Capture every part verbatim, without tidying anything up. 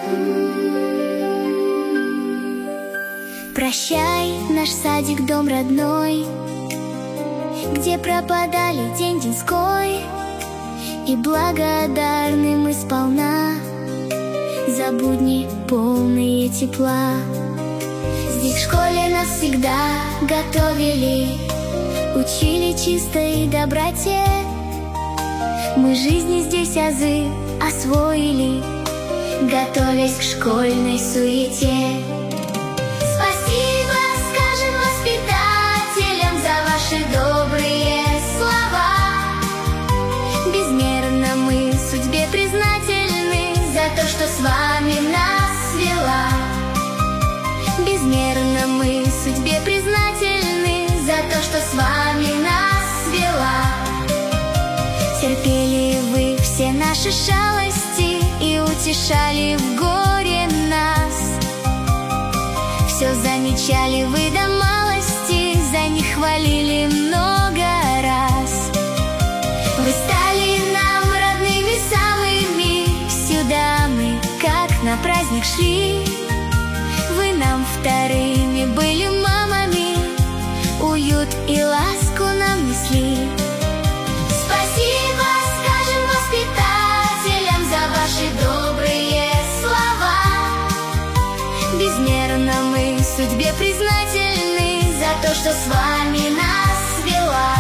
Прощай, наш садик, дом родной, где пропадали день-деньской, и благодарны мы сполна за будни, полные тепла. Здесь в школе нас всегда готовили, учили чистой доброте. Мы жизни здесь азы освоили, готовясь к школьной суете. Спасибо скажем воспитателям за ваши добрые слова. Безмерно мы судьбе признательны за то, что с вами нас свела. Безмерно мы судьбе признательны за то, что с вами нас свела. Терпели вы все наши шалости и утешали в горе нас. Все замечали вы до малости, за них хвалили много раз. Вы стали нам родными самыми, сюда мы, как на праздник шли. Вы нам вторыми были мамами, уют и ласку нам несли. Спасибо скажем воспитателям за ваши добрые слова. Безмерно мы судьбе признательны за то, что с вами нас свела.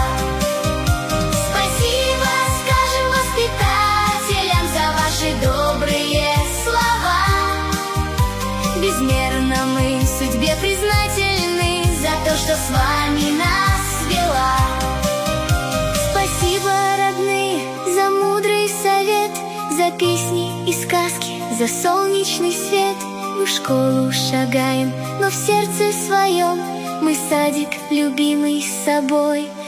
Спасибо скажем воспитателям за ваши добрые слова. Безмерно мы судьбе признательны за то, что с вами нас свела. Спасибо, родные, за мудрый совет, за песни и сказки, за солнечный свет. Мы в школу шагаем, но в сердце своем мы садик любимый с собой